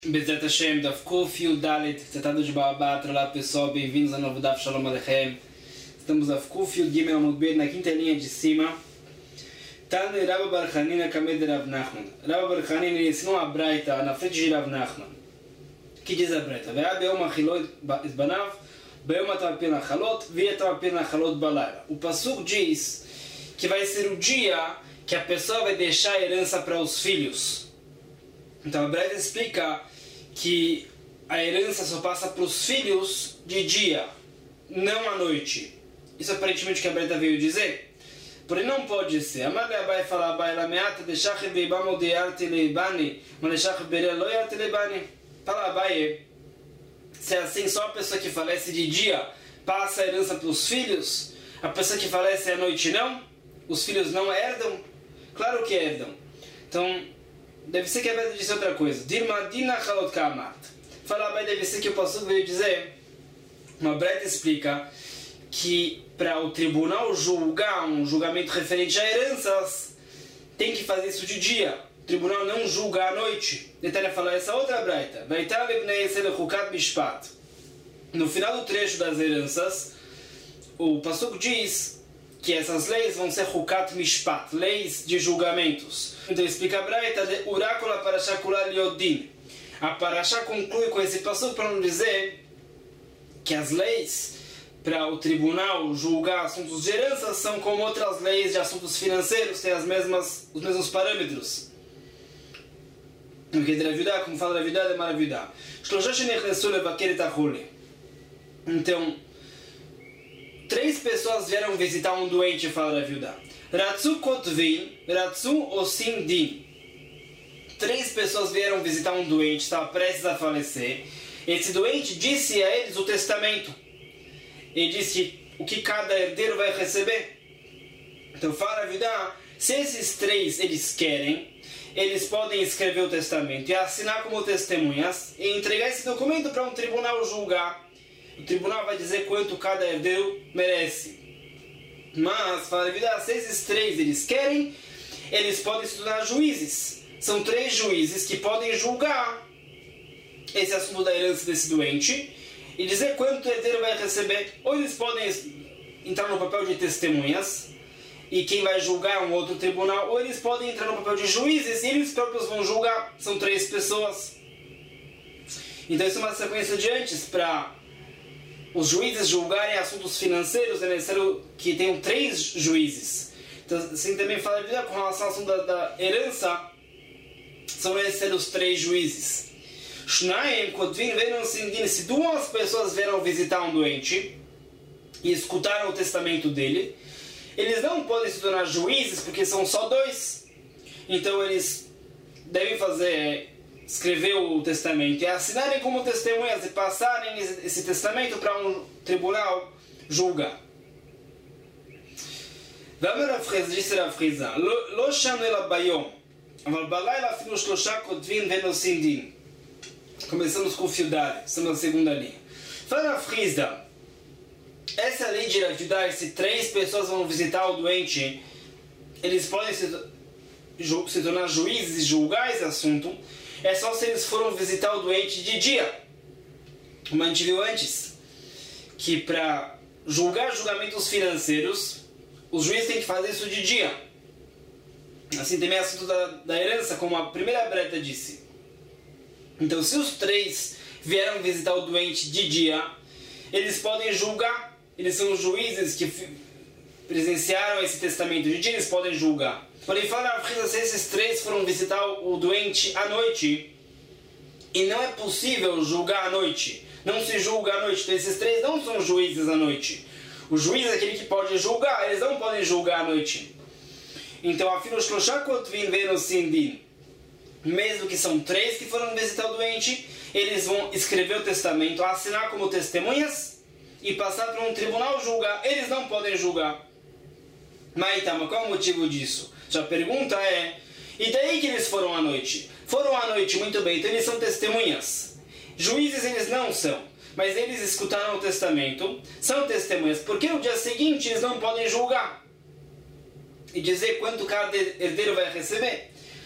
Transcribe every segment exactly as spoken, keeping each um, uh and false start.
Bezerra Hashem, Daf Kuf Dalet, Tratado de Baabat. Olá pessoal, bem-vindos ao novo Daf Shalom Aleichem. Estamos Daf Kuf Gimel Amud Bet, na quinta linha de cima. Tane Rabba bar Hanina Kamed Rav Nachman. Rabba bar Hanina ensinou a Braita na frente de Rav Nachman. Que diz a Braita? Ve'a be'om achilot esbanav, be'om atavapir nachalot, ve'a atavapir nachalot balayla. O Pasuk diz que vai ser o dia que a pessoa vai deixar a herança para os filhos. Então a Braita explica que a herança só passa para os filhos de dia, não à noite. Isso é aparentemente o que a Braita veio dizer. Porém não pode ser. Amar Abai fala Abai la meata deixar rebeiba modear telebani, mas deixar rebeiba loia telebani. Fala Abai, se é assim só a pessoa que falece de dia passa a herança para os filhos, a pessoa que falece à noite não? Os filhos não herdam? Claro que herdam. Então deve ser que a Braita disse outra coisa. Dirma dina chalot kamart. Fala Abai, deve ser que o pastor veio dizer. Uma Braita explica que para o tribunal julgar um julgamento referente a heranças, tem que fazer isso de dia. O tribunal não julga à noite. Detalhe falar essa outra Braita. No final do trecho das heranças, o pastor diz que essas leis vão ser Hukat Mishpat, leis de julgamentos. Então explica a Braita de Urakula Parashá Kula Liodin. A Parashá conclui com esse pastor para não dizer que as leis para o tribunal julgar assuntos de herança são como outras leis de assuntos financeiros, têm as mesmas, os mesmos parâmetros. Porque Dravidá, como fala Dravidá, é maravilhosa. Então, três pessoas vieram visitar um doente, fala Dravidá. Ratsu Kotvin, Ratsu Osindin. Três pessoas vieram visitar um doente, estava prestes a falecer. Esse doente disse a eles o testamento. Ele disse o que cada herdeiro vai receber. Então fala a vida, se esses três eles querem, eles podem escrever o testamento e assinar como testemunhas e entregar esse documento para um tribunal julgar. O tribunal vai dizer quanto cada herdeiro merece. Mas fala a vida, se esses três eles querem, eles podem se tornar juízes. São três juízes que podem julgar esse assunto da herança desse doente e dizer quanto o herdeiro vai receber. Ou eles podem entrar no papel de testemunhas e quem vai julgar é um outro tribunal, ou eles podem entrar no papel de juízes e eles próprios vão julgar. São três pessoas. Então isso é uma sequência de antes. Para os juízes julgarem assuntos financeiros é necessário que tenham três juízes. Então assim também fala com relação ao assunto da, da herança, são necessários três juízes. Se duas pessoas vieram visitar um doente e escutaram o testamento dele, eles não podem se tornar juízes porque são só dois. Então eles devem fazer, escrever o testamento e assinarem como testemunhas e passarem esse testamento para um tribunal julgar. Disse Rav Chizda, Lo shanu ela bayom, aval balayla afilu shlosha kotvin venosim din. Começamos com Fiudari, estamos na segunda linha. Fala Rav Chizda, essa lei de Ravidá, se três pessoas vão visitar o doente, eles podem se, ju, se tornar juízes e julgar esse assunto, é só se eles foram visitar o doente de dia. Como a gente viu antes, que para julgar julgamentos financeiros, os juízes têm que fazer isso de dia. Assim também é assunto da, da herança, como a primeira Braita disse. Então, se os três vieram visitar o doente de dia, eles podem julgar. Eles são juízes que presenciaram esse testamento de dia, eles podem julgar. Porém, fala se esses três foram visitar o doente à noite, e não é possível julgar à noite. Não se julga à noite. Então, esses três não são juízes à noite. O juiz é aquele que pode julgar, eles não podem julgar à noite. Então, afirma os Shloshakot vin venosim. Mesmo que são três que foram visitar o doente, eles vão escrever o testamento, assinar como testemunhas e passar para um tribunal julgar. Eles não podem julgar. Mas então, qual é o motivo disso? Já a pergunta é, e daí que eles foram à noite? Foram à noite, muito bem, então eles são testemunhas. Juízes eles não são, mas eles escutaram o testamento, são testemunhas, porque no dia seguinte eles não podem julgar e dizer quanto cada herdeiro vai receber.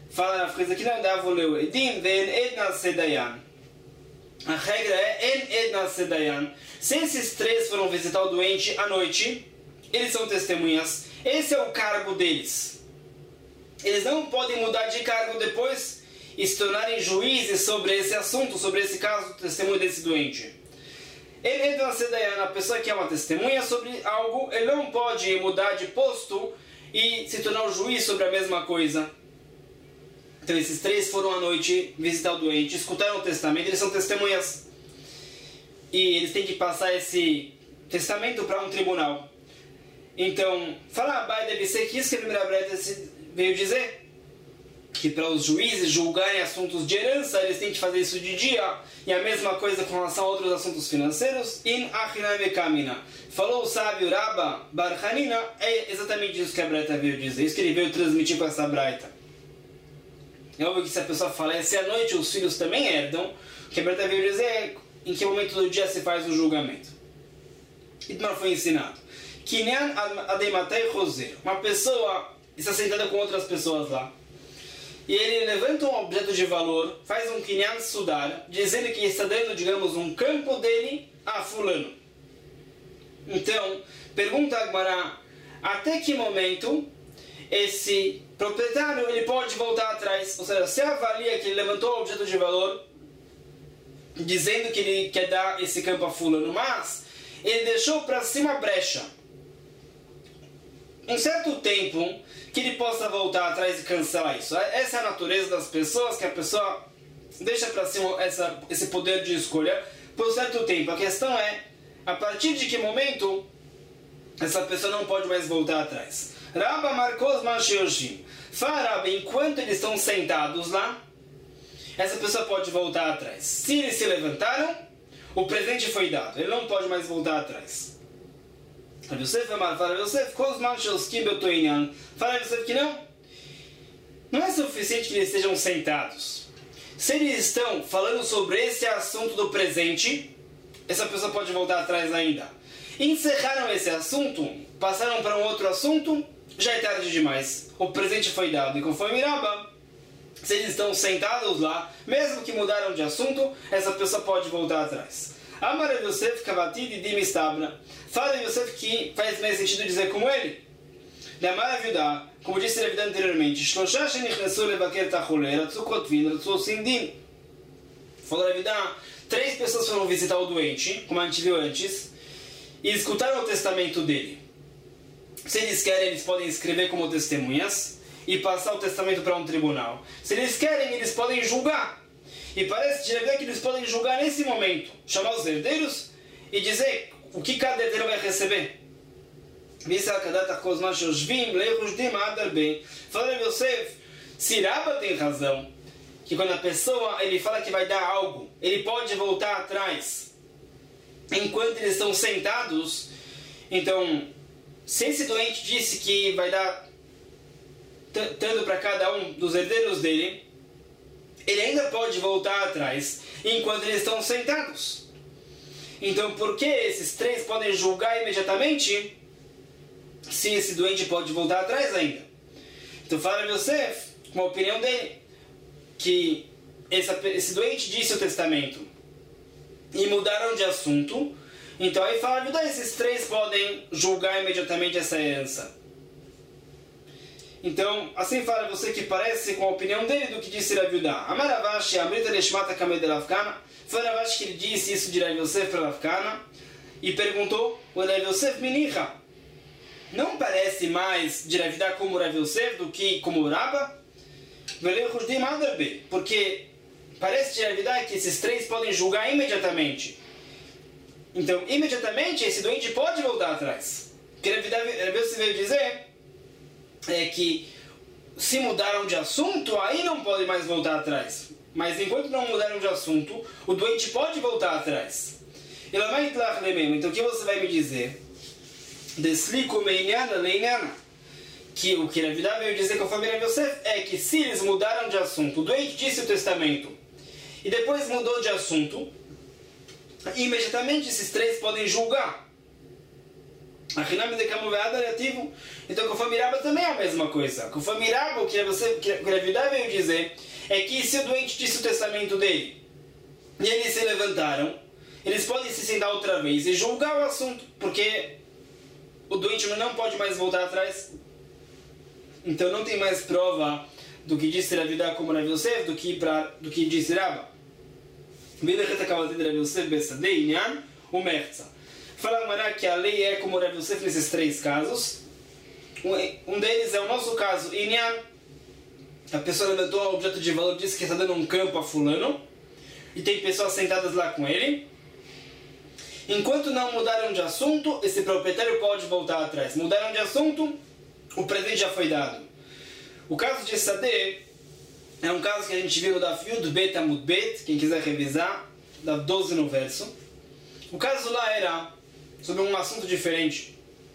Fala na frase que não dá voleu edim ven edna sedayan. A regra é en edna sedayan. Se esses três foram visitar o doente à noite, eles são testemunhas. Esse é o cargo deles. Eles não podem mudar de cargo depois e se tornarem juízes sobre esse assunto, sobre esse caso, testemunho desse doente. Ele entra na sedayan, a pessoa que é uma testemunha sobre algo, ele não pode mudar de posto e se tornar o juiz sobre a mesma coisa. Então esses três foram à noite visitar o doente, escutaram o testamento, eles são testemunhas. E eles têm que passar esse testamento para um tribunal. Então, fala Abai deve ser que isso que a primeira breta veio dizer. Que para os juízes julgarem assuntos de herança, eles têm que fazer isso de dia. E a mesma coisa com relação a outros assuntos financeiros. In achinai mekamina. Falou o sábio Rabba Bar Hanina, é exatamente isso que a breta veio dizer. Isso que ele veio transmitir com essa breta. É óbvio que se a pessoa falece à noite, os filhos também herdam. O que a breta veio dizer é em que momento do dia se faz o julgamento. Itmar foi ensinado. Kinyan adematei roser. Uma pessoa está sentada com outras pessoas lá. E ele levanta um objeto de valor, faz um kinyan sudar, dizendo que está dando, digamos, um campo dele a fulano. Então, pergunta a Agmará, até que momento esse proprietário ele pode voltar atrás? Ou seja, se avalia que ele levantou o objeto de valor, dizendo que ele quer dar esse campo a fulano, mas ele deixou para cima a brecha. Um certo tempo que ele possa voltar atrás e cancelar isso. Essa é a natureza das pessoas, que a pessoa deixa para cima essa, esse poder de escolha por um certo tempo. A questão é, a partir de que momento essa pessoa não pode mais voltar atrás. Rabba Marcos Manchioshim. Fala, enquanto eles estão sentados lá, essa pessoa pode voltar atrás. Se eles se levantaram, o presente foi dado. Ele não pode mais voltar atrás. Fala Yosef, fala Yosef, fala Yosef que não. Não é suficiente que eles estejam sentados. Se eles estão falando sobre esse assunto do presente, essa pessoa pode voltar atrás ainda. Encerraram esse assunto, passaram para um outro assunto, já é tarde demais. O presente foi dado. E conforme Rabba, se eles estão sentados lá, mesmo que mudaram de assunto, essa pessoa pode voltar atrás. Amar Yosef Kavatid Dim Istabra. Fala Yosef que faz mais sentido dizer como ele. Da Maravilha, como disse a vida anteriormente, Shlosha Shenichnesu Levaker Tachole, Ratsu Kotvin, Ratsu Sindim. Falou a vida, três pessoas foram visitar o doente, como a gente viu antes, e escutaram o testamento dele. Se eles querem, eles podem escrever como testemunhas e passar o testamento para um tribunal. Se eles querem, eles podem julgar. E parece que eles podem julgar nesse momento, chamar os herdeiros e dizer o que cada herdeiro vai receber. Fala Yosef, se Rabba tem razão, que quando a pessoa ele fala que vai dar algo, ele pode voltar atrás enquanto eles estão sentados. Então, se esse doente disse que vai dar tanto para cada um dos herdeiros dele, ele ainda pode voltar atrás enquanto eles estão sentados. Então, por que esses três podem julgar imediatamente se esse doente pode voltar atrás ainda? Então, fala Yosef, com a opinião dele, que essa, esse doente disse o testamento e mudaram de assunto. Então, aí fala, então, esses três podem julgar imediatamente essa herança. Então, assim fala você que parece com a opinião dele do que disse Rav Yudá. Amaravashi, Amrita Leshmata Kamed Ravkana. Foi Ravashi que ele disse isso de Rav Yosef para Ravkana e perguntou, o Rav Yosef Minicha, não parece mais de Rav Yudá como Rav Yosef do que como Rabba? Porque parece de Rav Yudá que esses três podem julgar imediatamente. Então, imediatamente, esse doente pode voltar atrás. O que Rav Yosef veio dizer é que se mudaram de assunto, aí não podem mais voltar atrás. Mas enquanto não mudaram de assunto, o doente pode voltar atrás. Então o que você vai me dizer? Que o que Rav veio dizer conforme Rav Yosef é que se eles mudaram de assunto, o doente disse o testamento e depois mudou de assunto, imediatamente esses três podem julgar. Então, conforme Rabba também é a mesma coisa. Conforme Rabba, o que você veio dizer é que se o doente disse o testamento dele e eles se levantaram, eles podem se sentar outra vez e julgar o assunto, porque o doente não pode mais voltar atrás. Então não tem mais prova do que disse Rav Yehuda como Rav Yosef do que, pra, do que disse Rabba. Fala Mará que a lei é como Rav Yosef nesses três casos. Um deles é o nosso caso, Inyan. A pessoa levantou um objeto de valor, disse que está dando um campo a fulano, e tem pessoas sentadas lá com ele. Enquanto não mudaram de assunto, esse proprietário pode voltar atrás. Mudaram de assunto, o presente já foi dado. O caso de Sadeh é um caso que a gente viu no Daf Yud Bet Amud Bet, quem quiser revisar, Daf doze no verso. O caso lá era sobre um assunto diferente.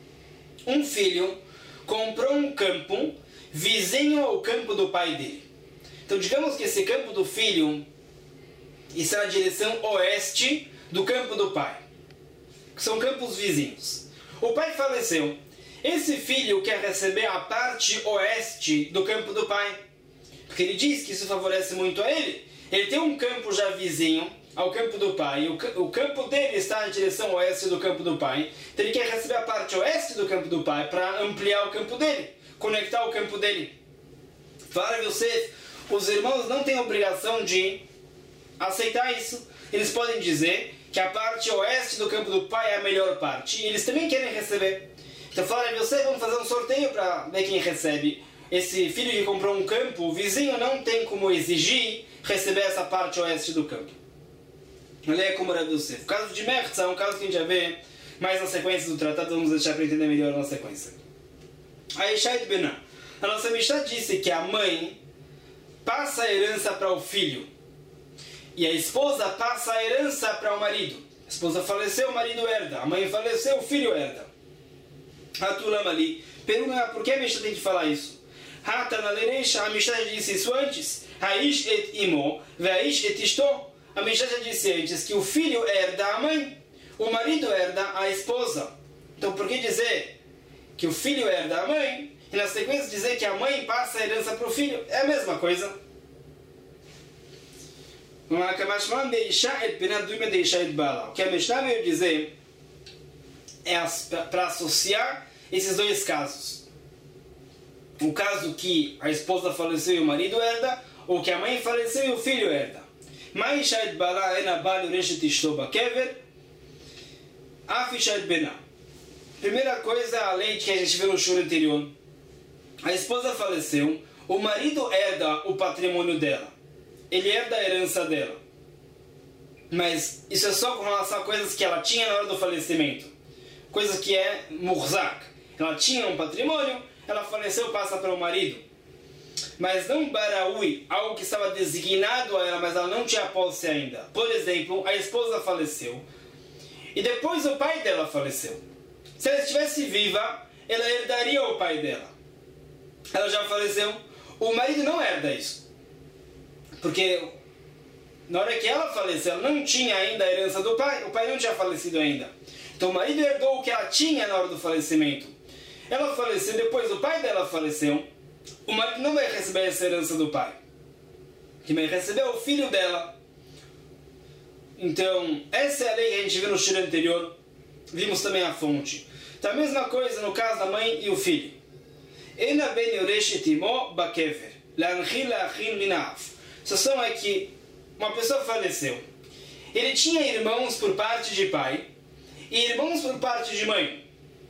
Um filho comprou um campo vizinho ao campo do pai dele. Então digamos que esse campo do filho está na direção oeste do campo do pai. São campos vizinhos. O pai faleceu. Esse filho quer receber a parte oeste do campo do pai, porque ele diz que isso favorece muito a ele. Ele tem um campo já vizinho ao campo do pai, o, o campo dele está na direção oeste do campo do pai, então ele quer receber a parte oeste do campo do pai para ampliar o campo dele, conectar o campo dele. Fala você, os irmãos não têm obrigação de aceitar isso. Eles podem dizer que a parte oeste do campo do pai é a melhor parte, e eles também querem receber. Então fala você, vamos fazer um sorteio para ver quem recebe. Esse filho que comprou um campo, o vizinho não tem como exigir receber essa parte oeste do campo. Ele é como Rav Yosef. O caso de Mertza é um caso que a gente já vê mais na sequência do tratado, vamos deixar para entender melhor na sequência. A Ishait Benah. A nossa Mishnah disse que a mãe passa a herança para o filho e a esposa passa a herança para o marido. A esposa faleceu, o marido herda. A mãe faleceu, o filho herda. Hatulam ali. Pergunta por que a Mishnah tem que falar isso? Hatana Lereisha, a Mishnah já disse isso antes. Haish et imo, ve'aish et ishto. A Mishnah já disse antes que o filho herda a mãe, o marido herda a esposa. Então por que dizer que o filho herda a mãe e na sequência dizer que a mãe passa a herança para o filho? É a mesma coisa. O que a Mishnah veio dizer é para associar esses dois casos. O caso que a esposa faleceu e o marido herda, ou que a mãe faleceu e o filho herda. Primeira coisa, a lei que a gente viu no show anterior. A esposa faleceu, o marido herda o patrimônio dela. Ele herda a herança dela. Mas isso é só com relação a coisas que ela tinha na hora do falecimento. Coisas que é murzak. Ela tinha um patrimônio, ela faleceu, passa para o marido. Mas não baraui, algo que estava designado a ela, mas ela não tinha posse ainda. Por exemplo, a esposa faleceu e depois o pai dela faleceu. Se ela estivesse viva, ela herdaria o pai dela. Ela já faleceu, o marido não herda isso. Porque na hora que ela faleceu, ela não tinha ainda a herança do pai, o pai não tinha falecido ainda. Então o marido herdou o que ela tinha na hora do falecimento. Ela faleceu, depois o pai dela faleceu. O marido não vai receber essa herança do pai. Quem vai receber é o filho dela. Então, essa é a lei que a gente viu no shir anterior. Vimos também a fonte. Então, a mesma coisa no caso da mãe e o filho. Ena ben yoresh et imo bakever. Lanchil lachin minav. A situação é que uma pessoa faleceu. Ele tinha irmãos por parte de pai e irmãos por parte de mãe.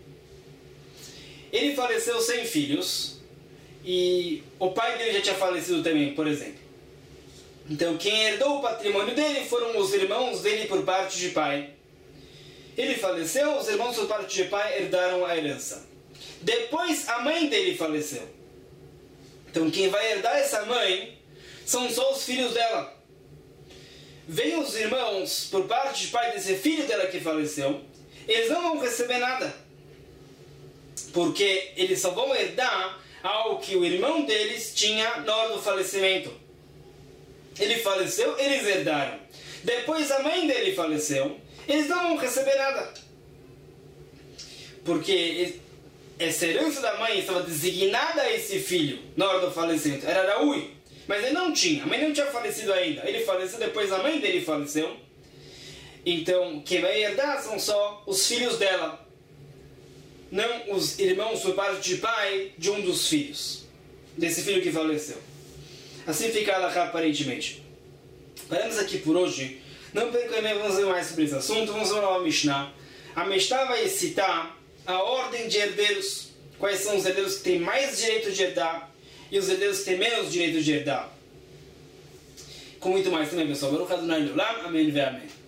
Ele faleceu sem filhos e o pai dele já tinha falecido também, por exemplo. Então quem herdou o patrimônio dele foram os irmãos dele por parte de pai. Ele faleceu, os irmãos por parte de pai herdaram a herança. Depois a mãe dele faleceu. Então quem vai herdar essa mãe são só os filhos dela. Vem os irmãos por parte de pai desse filho dela que faleceu, eles não vão receber nada. Porque eles só vão herdar algo que o irmão deles tinha na hora do falecimento. Ele faleceu, eles herdaram. Depois a mãe dele faleceu, eles não vão receber nada. porque essa herança da mãe estava designada a esse filho na hora do falecimento. Era Raui, mas ele não tinha. A mãe não tinha falecido ainda. Ele faleceu depois, a mãe dele faleceu. Então, quem vai herdar são só os filhos dela, não os irmãos por parte de pai de um dos filhos, desse filho que faleceu. Assim fica a aparentemente. Paramos aqui por hoje. Não percebemos, vamos ver mais sobre esse assunto. Vamos ver uma Mishnah. A Mishnah vai citar a ordem de herdeiros. Quais são os herdeiros que têm mais direito de herdar e os herdeiros que têm menos direito de herdar. Com muito mais também, pessoal. Baruch Adonai Leolam. Amém ve amém.